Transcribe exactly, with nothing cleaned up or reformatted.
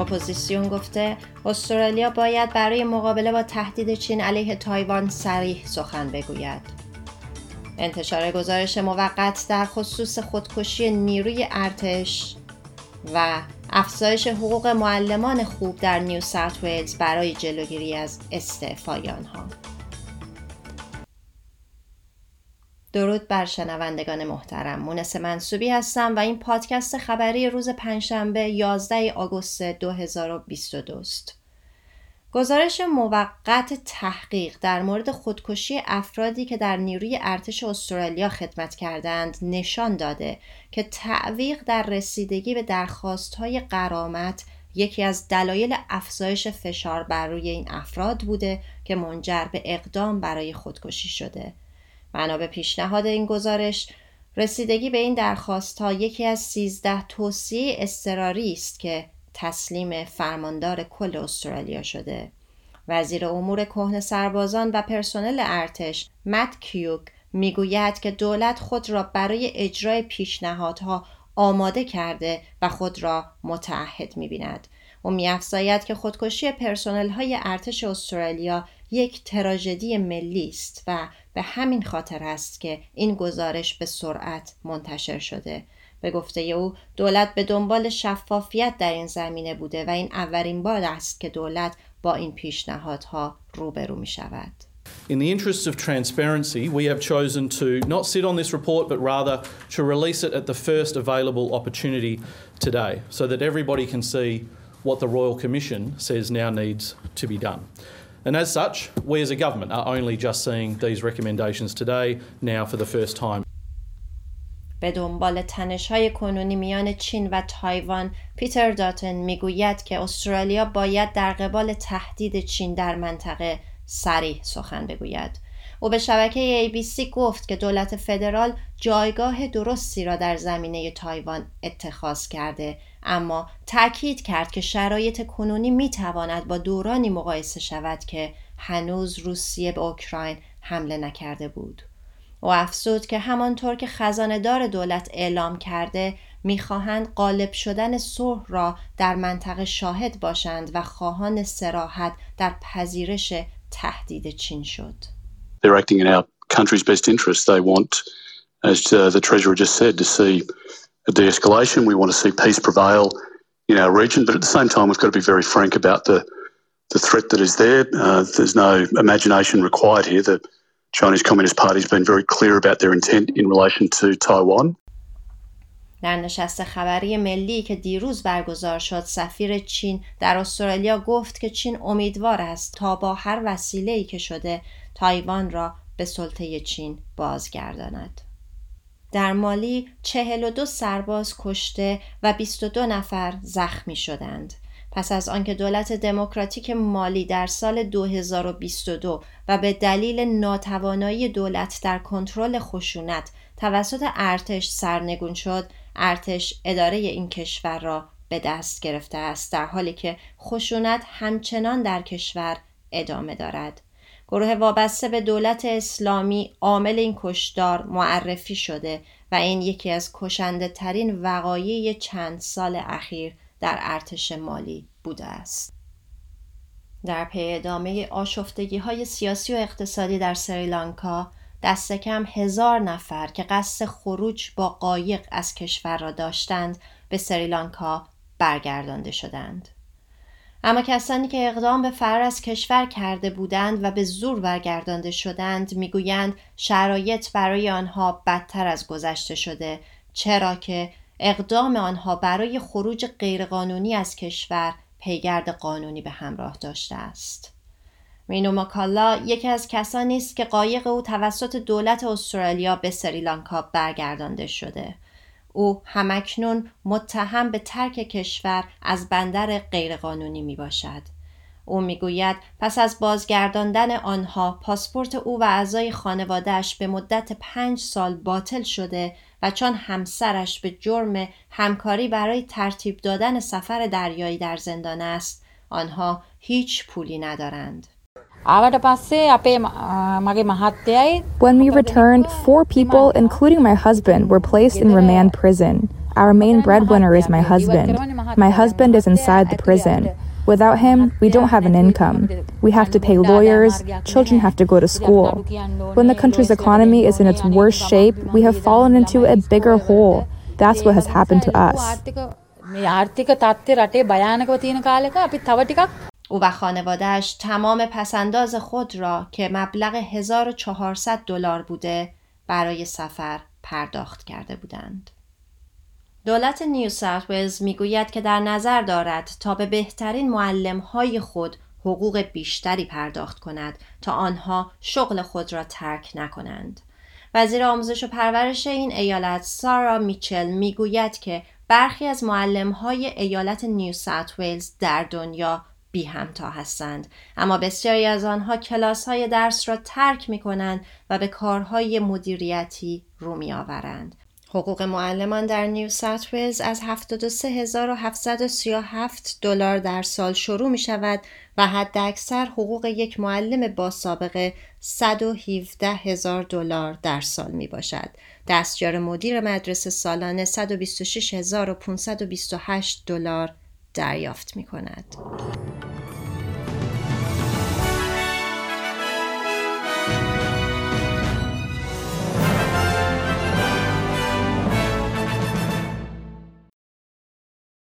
اپوزیسیون گفته استرالیا باید برای مقابله با تهدید چین علیه تایوان صریح سخن بگوید. انتشار گزارش موقت در خصوص خودکشی نیروی ارتش و افزایش حقوق معلمان خوب در نیو ساوت ویلز برای جلوگیری از استعفای آنها. درود بر شنوندگان محترم. مونس منصوبی هستم و این پادکست خبری روز پنجشنبه یازده آگوست دو هزار و بیست و دو است. گزارش موقت تحقیق در مورد خودکشی افرادی که در نیروی ارتش استرالیا خدمت کردند نشان داده که تعویق در رسیدگی به درخواست‌های غرامت یکی از دلایل افزایش فشار بر روی این افراد بوده که منجر به اقدام برای خودکشی شده. بنا به پیشنهاد این گزارش، رسیدگی به این درخواست‌ها یکی از سیزده توصیه اضطراری است که تسلیم فرماندار کل استرالیا شده. وزیر امور کهنه سربازان و پرسنل ارتش مت کیوک میگوید که دولت خود را برای اجرای پیشنهادها آماده کرده و خود را متعهد می‌بیند. او می‌افزاید که خودکشی پرسنل‌های ارتش استرالیا یک تراژدی ملی است و به همین خاطر است که این گزارش به سرعت منتشر شده. به گفته او دولت به دنبال شفافیت در این زمینه بوده و این اولین بار است که دولت با این پیشنهادها روبرو می شود. In the interests of transparency, we have chosen to not sit on this report, but rather to release it at the first available opportunity today, so that everybody can see what the Royal Commission says now needs to be done. And as such, we as a government are only just seeing these recommendations today, now for the first time. به دنبال تنش‌های کنونی میان چین و تایوان، پیتر داتن میگوید که استرالیا باید در قبال تهدید چین در منطقه صریح سخن بگوید. او به شبکه ای بی سی گفت که دولت فدرال جایگاه درستی را در زمینه تایوان اتخاذ کرده، اما تأکید کرد که شرایط کنونی میتواند با دورانی مقایسه شود که هنوز روسیه به اوکراین حمله نکرده بود. او افزود که همانطور که خزانه‌دار دولت اعلام کرده می‌خواهند غالب شدن صلح را در منطقه شاهد باشند و خواهان صراحت در پذیرش تهدید چین شد. They're acting in our country's best interest. They want, as uh, the Treasurer just said, to see a de-escalation. We want to see peace prevail in our region, but at the same time we've got to be very frank about the the threat that is there. Uh, there's no imagination required here. The Chinese Communist Party has been very clear about their intent in relation to Taiwan. در نشست خبری ملی که دیروز برگزار شد، سفیر چین در استرالیا گفت که چین امیدوار است تا با هر وسیله‌ای که شده تایوان را به سلطه چین بازگرداند. در مالی چهل و دو سرباز کشته و بیست و دو نفر زخمی شدند. پس از آنکه دولت دموکراتیک مالی در سال دو هزار و بیست و دو و به دلیل ناتوانایی دولت در کنترل خشونت توسط ارتش سرنگون شد، ارتش اداره این کشور را به دست گرفته است، در حالی که خشونت همچنان در کشور ادامه دارد. گروه وابسته به دولت اسلامی عامل این کشتار معرفی شده و این یکی از کشنده ترین وقایع چند سال اخیر در ارتش مالی بوده است. در پی ادامه آشفتگی‌های سیاسی و اقتصادی در سریلانکا، دست کم هزار نفر که قصد خروج با قایق از کشور را داشتند به سریلانکا برگردانده شدند. اما کسانی که اقدام به فرار از کشور کرده بودند و به زور برگردانده شدند میگویند شرایط برای آنها بدتر از گذشته شده، چرا که اقدام آنها برای خروج غیرقانونی از کشور پیگرد قانونی به همراه داشته است. مینو ماکالا یکی از کسانی است که قایق او توسط دولت استرالیا به سریلانکا برگردانده شده. او همکنون متهم به ترک کشور از بندر غیرقانونی می باشد. او می گوید پس از بازگرداندن آنها پاسپورت او و اعضای خانواده‌اش به مدت پنج سال باطل شده و چون همسرش به جرم همکاری برای ترتیب دادن سفر دریایی در زندان است، آنها هیچ پولی ندارند. When we returned, four people, including my husband, were placed in remand prison. Our main breadwinner is my husband. My husband is inside the prison. Without him, we don't have an income. We have to pay lawyers, children have to go to school. When the country's economy is in its worst shape, we have fallen into a bigger hole. That's what has happened to us. او و خانواده‌اش تمام پسنداز خود را که مبلغ هزار و چهارصد دلار بوده برای سفر پرداخت کرده بودند. دولت نیو ساوت ولز میگوید که در نظر دارد تا به بهترین معلم‌های خود حقوق بیشتری پرداخت کند تا آنها شغل خود را ترک نکنند. وزیر آموزش و پرورش این ایالت سارا میچل میگوید که برخی از معلم‌های ایالت نیو ساوت ولز در دنیا بی همتا هستند، اما بسیاری از آنها کلاس‌های درس را ترک می‌کنند و به کارهای مدیریتی رو می‌آورند. حقوق معلمان در نیو ساوت ولز از هفتاد و سه هزار و هفتصد و سی و هفت دلار در سال شروع می شود و حداکثر حقوق یک معلم با سابقه صد و هفده هزار دلار در سال می باشد. دستیار مدیر مدرسه سالانه صد و بیست و شش هزار و پانصد و بیست و هشت دلار دریافت می کند.